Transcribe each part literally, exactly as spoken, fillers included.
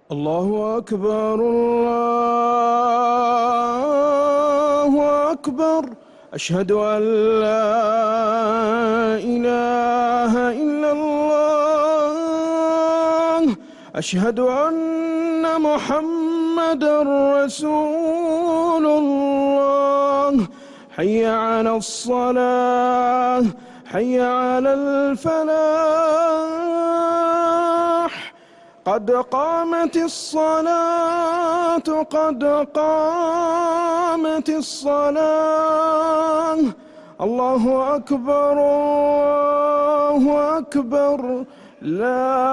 الله أكبر الله أكبر. أشهد أن لا إله إلا الله. أشهد أن محمدًا رسول الله. حي على الصلاة، حي على الفلاح. قد قامت الصلاة، قد قامت الصلاة. الله أكبر الله أكبر. لا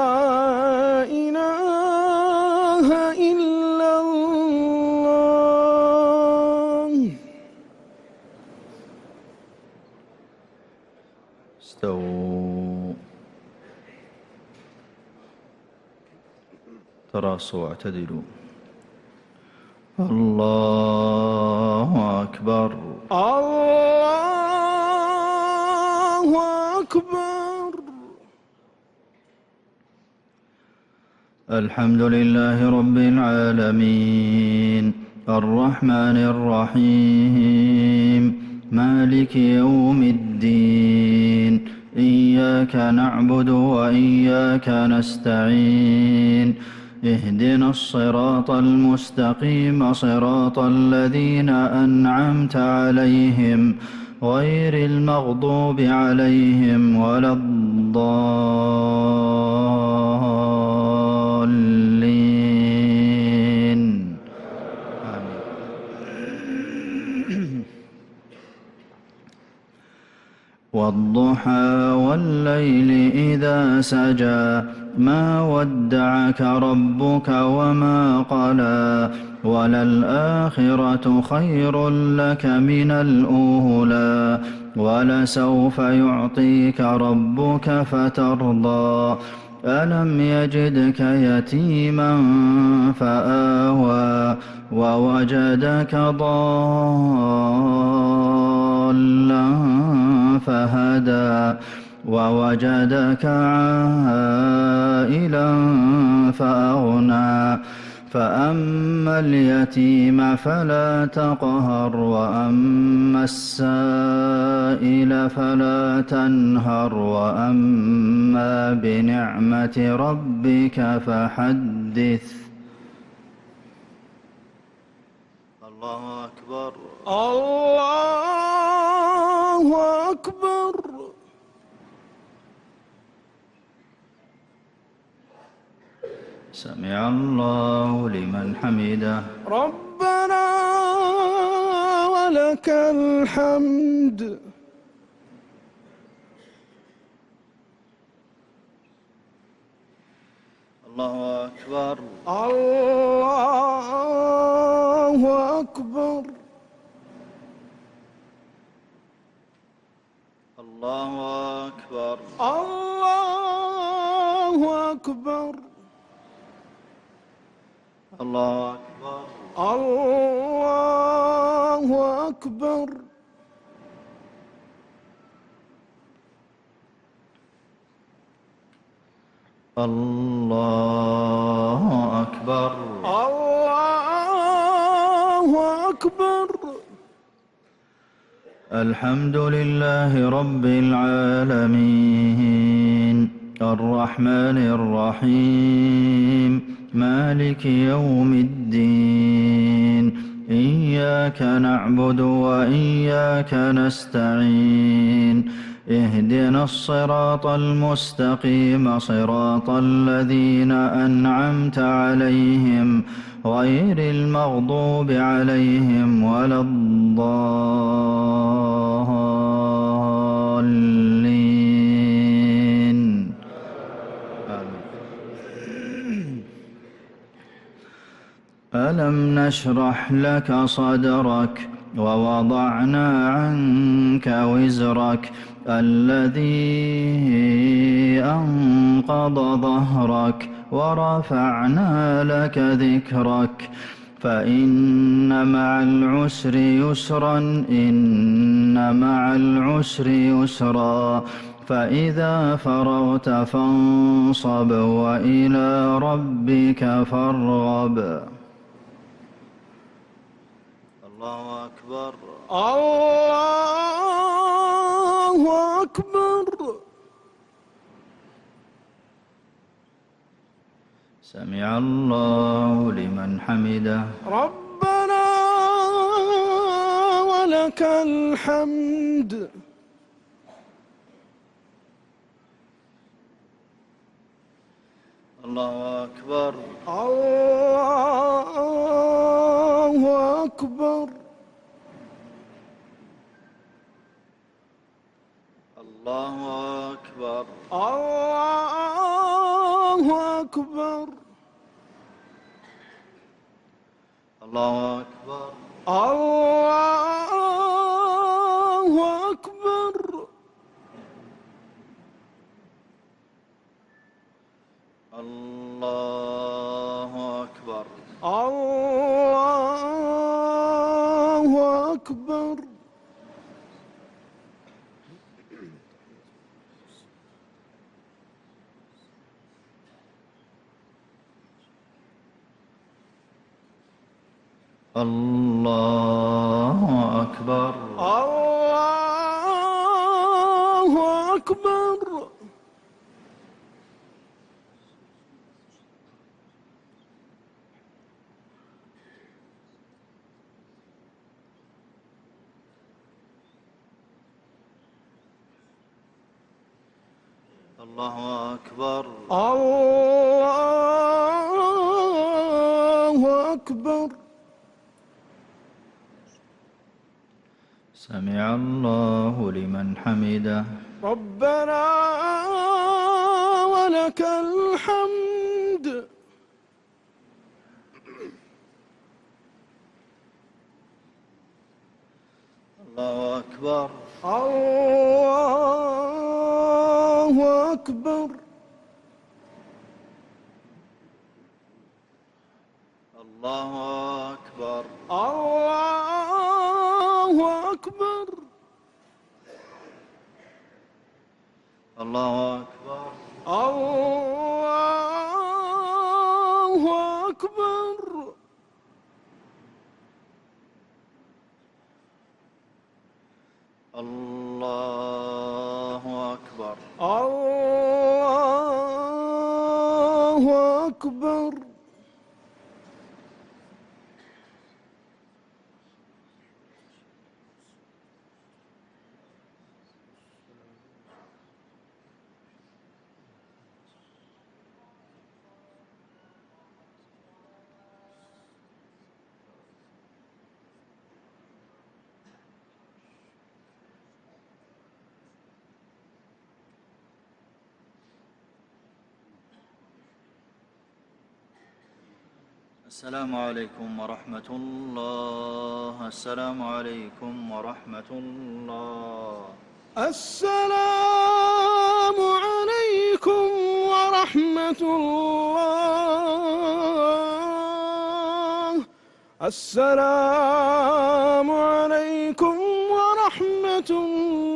إله إلا الله. استووا، تراصوا واعتدلوا. الله أكبر الله أكبر. الحمد لله رب العالمين، الرحمن الرحيم، مالك يوم الدين. إياك نعبد وإياك نستعين. اهدنا الصراط المستقيم، صراط الذين أنعمت عليهم غير المغضوب عليهم ولا الضالين. آمين. والضحى والليل إذا سجى، ما ودعك ربك وما قلى. وللآخرة خير لك من الأولى، ولسوف يعطيك ربك فترضى. ألم يجدك يتيما فآوى، ووجدك ضالا فهدى، ووجدك عائلا فأغنى. فأما اليتيم فلا تقهر، وأما السائل فلا تنهر، وأما بنعمة ربك فحدث. الله أكبر الله أكبر. سمع الله لمن حمده. ربنا ولك الحمد. الله أكبر الله أكبر. الله أكبر الله أكبر. الله أكبر الله أكبر. الله أكبر الله أكبر. الحمد لله رب العالمين، الرحمن الرحيم، مالك يوم الدين. إياك نعبد وإياك نستعين. اهدنا الصراط المستقيم، صراط الذين أنعمت عليهم غير المغضوب عليهم ولا الضالين. ألم نشرح لك صدرك، ووضعنا عنك وزرك الذي أنقض ظهرك، ورفعنا لك ذكرك. فإن مع العسر يسرا، إن مع العسر يسرا. فإذا فرغت فانصب وإلى ربك فارغب. الله أكبر. الله أكبر. سمع الله لمن حمده. ربنا ولك الحمد. الله أكبر. الله أكبر. الله أكبر. الله أكبر. الله أكبر. الله أكبر. الله أكبر. الله أكبر. الله أكبر. الله أكبر. الله أكبر. الله أكبر. سمع الله لمن حمده. ربنا ولك الحمد. الله أكبر. الله أكبر. الله أكبر. الله أكبر. الله أكبر. الله أكبر. الله أكبر. الله أكبر. السلام عليكم ورحمة الله. السلام عليكم ورحمة الله. السلام عليكم ورحمة الله. السلام عليكم ورحمة الله.